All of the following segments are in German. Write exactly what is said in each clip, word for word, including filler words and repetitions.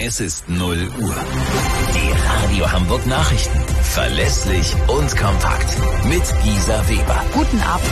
Es ist null Uhr. Die Radio Hamburg Nachrichten. Verlässlich und kompakt. Mit Gisa Weber. Guten Abend.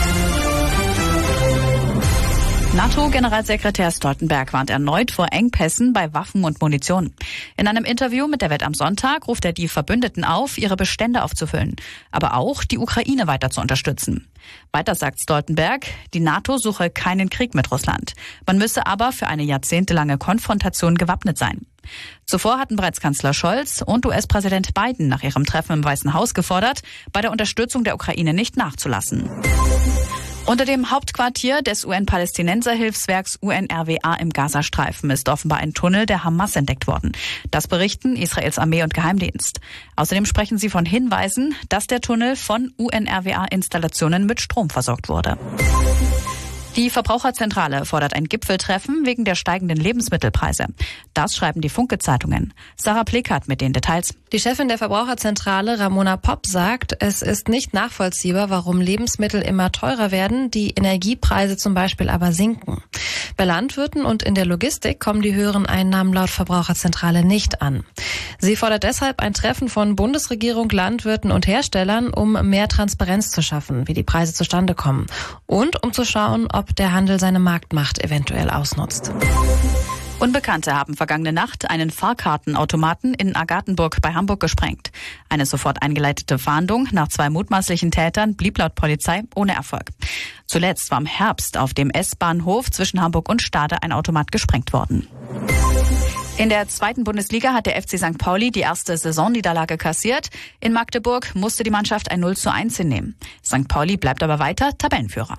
NATO-Generalsekretär Stoltenberg warnt erneut vor Engpässen bei Waffen und Munition. In einem Interview mit der Welt am Sonntag ruft er die Verbündeten auf, ihre Bestände aufzufüllen, aber auch die Ukraine weiter zu unterstützen. Weiter sagt Stoltenberg, die NATO suche keinen Krieg mit Russland. Man müsse aber für eine jahrzehntelange Konfrontation gewappnet sein. Zuvor hatten bereits Kanzler Scholz und U S-Präsident Biden nach ihrem Treffen im Weißen Haus gefordert, bei der Unterstützung der Ukraine nicht nachzulassen. Unter dem Hauptquartier des U N-Palästinenser-Hilfswerks U N R W A im Gazastreifen ist offenbar ein Tunnel der Hamas entdeckt worden. Das berichten Israels Armee und Geheimdienst. Außerdem sprechen sie von Hinweisen, dass der Tunnel von U N R W A-Installationen mit Strom versorgt wurde. Die Verbraucherzentrale fordert ein Gipfeltreffen wegen der steigenden Lebensmittelpreise. Das schreiben die Funke-Zeitungen. Sarah Plekat mit den Details. Die Chefin der Verbraucherzentrale, Ramona Popp, sagt, es ist nicht nachvollziehbar, warum Lebensmittel immer teurer werden, die Energiepreise zum Beispiel aber sinken. Bei Landwirten und in der Logistik kommen die höheren Einnahmen laut Verbraucherzentrale nicht an. Sie fordert deshalb ein Treffen von Bundesregierung, Landwirten und Herstellern, um mehr Transparenz zu schaffen, wie die Preise zustande kommen und um zu schauen, ob der Handel seine Marktmacht eventuell ausnutzt. Unbekannte haben vergangene Nacht einen Fahrkartenautomaten in Agathenburg bei Hamburg gesprengt. Eine sofort eingeleitete Fahndung nach zwei mutmaßlichen Tätern blieb laut Polizei ohne Erfolg. Zuletzt war im Herbst auf dem S-Bahnhof zwischen Hamburg und Stade ein Automat gesprengt worden. In der zweiten Bundesliga hat der F C Sankt Pauli die erste Saisonniederlage kassiert. In Magdeburg musste die Mannschaft ein null zu eins hinnehmen. Sankt Pauli bleibt aber weiter Tabellenführer.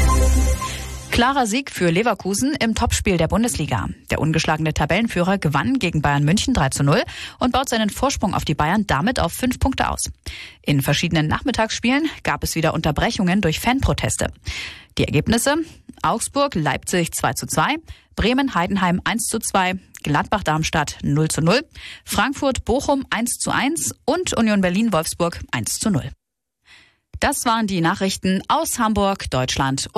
Klarer Sieg für Leverkusen im Topspiel der Bundesliga. Der ungeschlagene Tabellenführer gewann gegen Bayern München drei zu null und baut seinen Vorsprung auf die Bayern damit auf fünf Punkte aus. In verschiedenen Nachmittagsspielen gab es wieder Unterbrechungen durch Fanproteste. Die Ergebnisse: Augsburg-Leipzig zwei zu zwei, Bremen-Heidenheim eins zu zwei, Gladbach-Darmstadt null zu null, Frankfurt-Bochum eins zu eins und Union Berlin-Wolfsburg eins zu null. Das waren die Nachrichten aus Hamburg, Deutschland und